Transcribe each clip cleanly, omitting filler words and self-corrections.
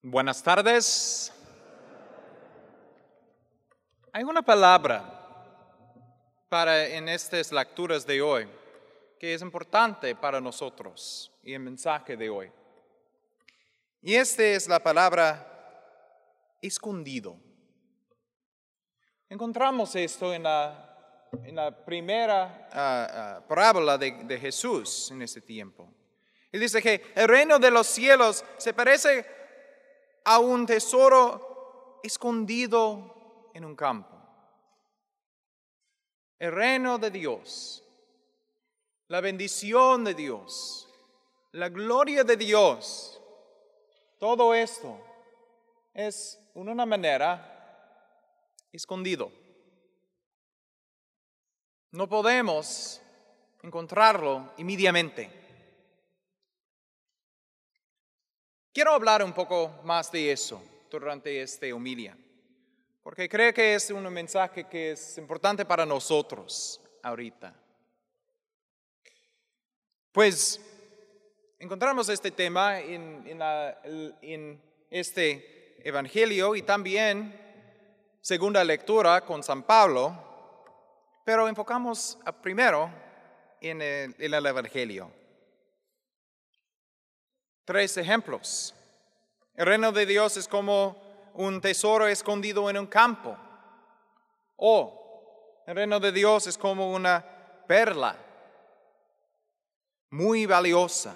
Buenas tardes. Hay una palabra en estas lecturas de hoy que es importante para nosotros y el mensaje de hoy. Y esta es la palabra escondido. Encontramos esto en la primera parábola de Jesús en ese tiempo. Él dice que el reino de los cielos se parece a un tesoro escondido en un campo. El reino de Dios, la bendición de Dios, la gloria de Dios, todo esto es en una manera escondido. No podemos encontrarlo inmediatamente. Quiero hablar un poco más de eso durante esta homilia, porque creo que es un mensaje que es importante para nosotros ahorita. Pues encontramos este tema en este evangelio y también segunda lectura con San Pablo, pero enfocamos primero en el evangelio. 3 ejemplos. El reino de Dios es como un tesoro escondido en un campo. O el reino de Dios es como una perla muy valiosa.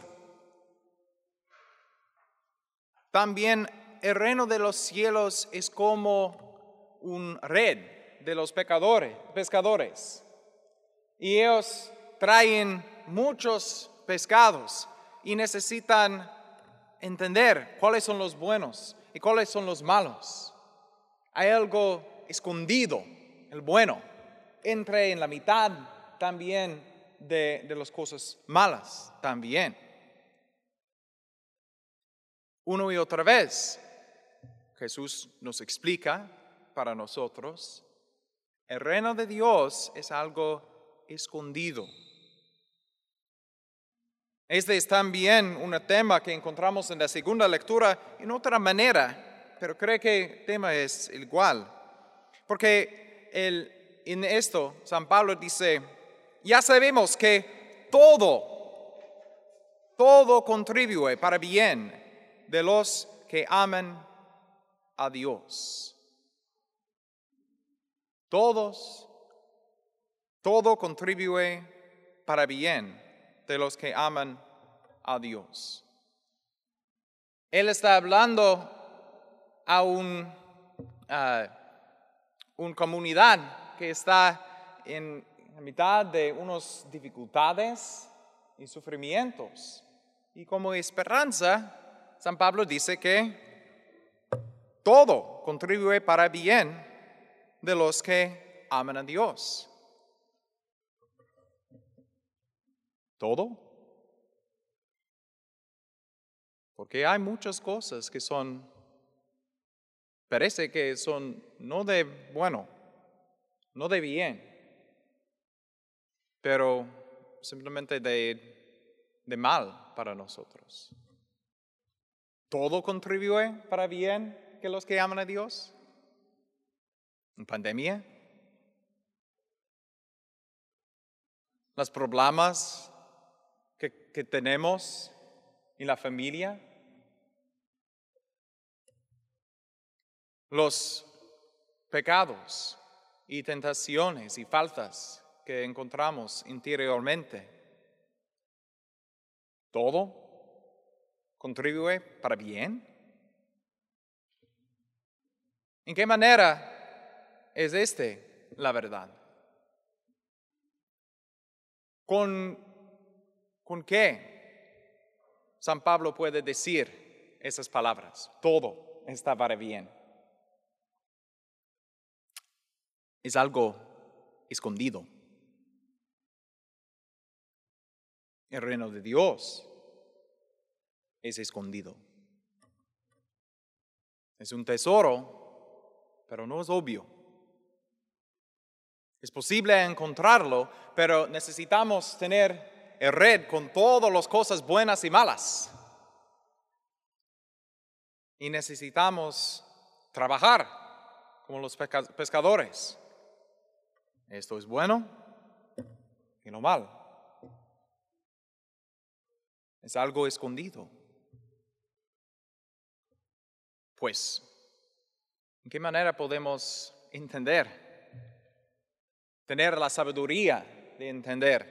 También el reino de los cielos es como un red de los pescadores. Y ellos traen muchos pescados y necesitan entender cuáles son los buenos y cuáles son los malos. Hay algo escondido, el bueno, entre en la mitad también de las cosas malas también. Una y otra vez, Jesús nos explica para nosotros, el reino de Dios es algo escondido. Este es también un tema que encontramos en la segunda lectura en otra manera, pero creo que el tema es igual. Porque en esto San Pablo dice, ya sabemos que todo contribuye para bien de los que aman a Dios. Todo contribuye para bien de los que aman a Dios. Él está hablando a una comunidad que está en la mitad de unas dificultades y sufrimientos. Y como esperanza, San Pablo dice que todo contribuye para bien de los que aman a Dios. ¿Todo? Porque hay muchas cosas que parece que son no de bueno, no de bien, pero simplemente de mal para nosotros. ¿Todo contribuye para bien que los que aman a Dios? ¿En pandemia? ¿Los problemas que tenemos en la familia? Los pecados y tentaciones y faltas que encontramos interiormente. ¿Todo contribuye para bien? ¿En qué manera es la verdad? ¿Con qué San Pablo puede decir esas palabras? Todo está para bien. Es algo escondido. El reino de Dios es escondido. Es un tesoro, pero no es obvio. Es posible encontrarlo, pero necesitamos tener el red con todas las cosas buenas y malas. y necesitamos trabajar como los pescadores. Esto es bueno y no mal. Es algo escondido. Pues, ¿en qué manera podemos entender, tener la sabiduría de entender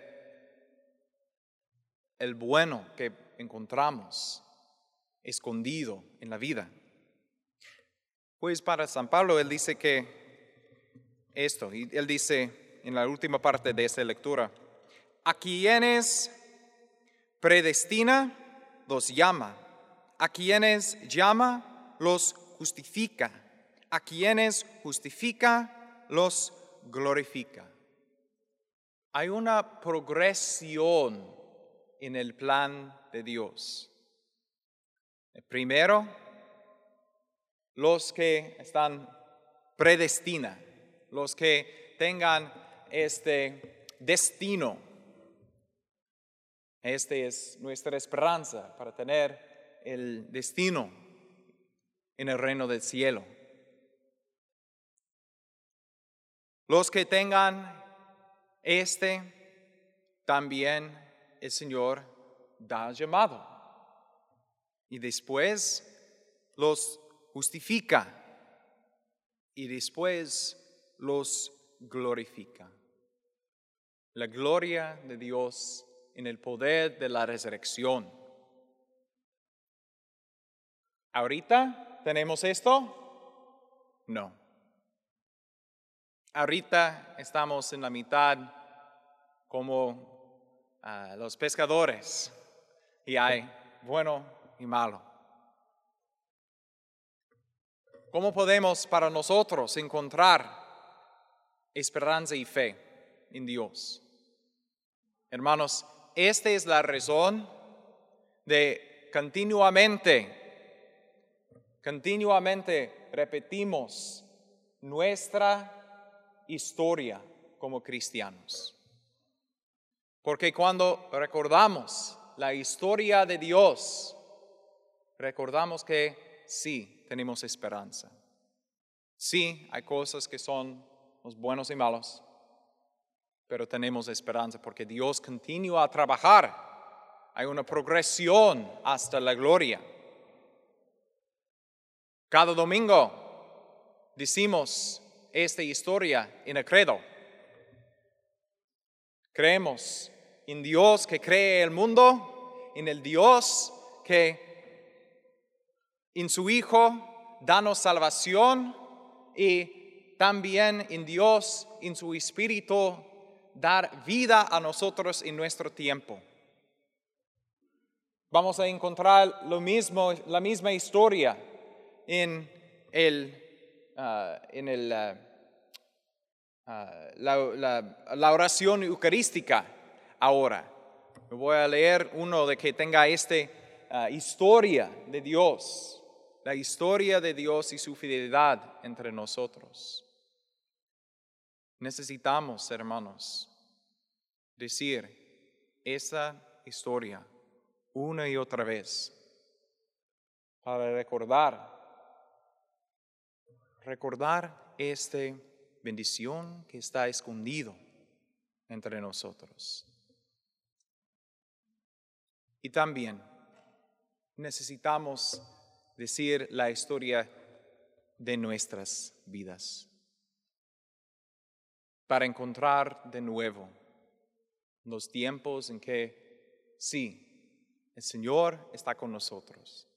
el bueno que encontramos escondido en la vida? Pues para San Pablo él dice que esto, y él dice en la última parte de esta lectura, a quienes predestina los llama, a quienes llama los justifica, a quienes justifica los glorifica. Hay una progresión en el plan de Dios. Primero, los que están predestina, los que tengan este destino. Esta es nuestra esperanza para tener el destino en el reino del cielo. Los que tengan también el Señor da llamado. Y después los justifica. Y después los glorifica. La gloria de Dios en el poder de la resurrección. ¿Ahorita tenemos esto? No. Ahorita estamos en la mitad como los pescadores y hay bueno y malo. ¿Cómo podemos para nosotros encontrar esperanza y fe en Dios? Hermanos, esta es la razón de continuamente repetimos nuestra historia como cristianos. Porque cuando recordamos la historia de Dios, recordamos que sí, tenemos esperanza. Sí, hay cosas que son los buenos y malos, pero tenemos esperanza porque Dios continúa a trabajar. Hay una progresión hasta la gloria. Cada domingo decimos esta historia en el credo. Creemos en Dios que cree el mundo, en el Dios que en su Hijo danos salvación y también en Dios, en su Espíritu, dar vida a nosotros en nuestro tiempo. Vamos a encontrar la misma historia en la oración eucarística ahora. Me voy a leer uno de que tenga historia de Dios, la historia de Dios y su fidelidad entre nosotros. Necesitamos, hermanos, decir esa historia una y otra vez para recordar esta bendición que está escondido entre nosotros. Y también necesitamos decir la historia de nuestras vidas para encontrar de nuevo los tiempos en que sí, el Señor está con nosotros.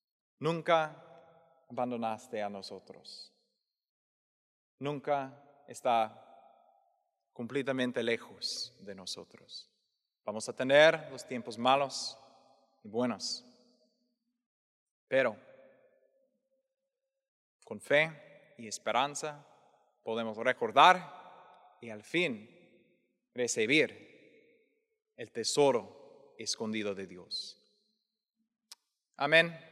Nunca abandonaste a nosotros. Nunca está completamente lejos de nosotros. Vamos a tener los tiempos malos y buenos, pero con fe y esperanza podemos recordar y al fin recibir el tesoro escondido de Dios. Amén.